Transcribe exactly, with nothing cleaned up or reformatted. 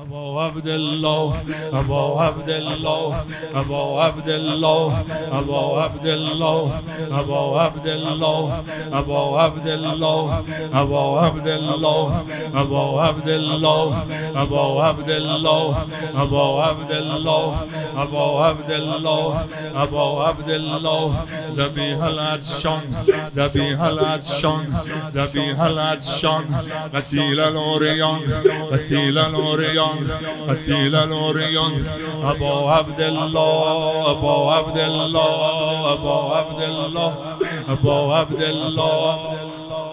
ابو عبد الله ابو عبد الله ابو عبد الله ابو عبد الله ابو عبد الله ابو عبد الله ابو عبد الله ابو عبد الله ابو عبد الله ابو عبد الله ابو عبد الله ابو عبد الله ذبیح العطشان ذبیح العطشان ذبیح العطشان قتیل العریان قتیل العریان قتیل العریان ابو عبد الله ابو عبد الله ابو عبد الله ابو عبد الله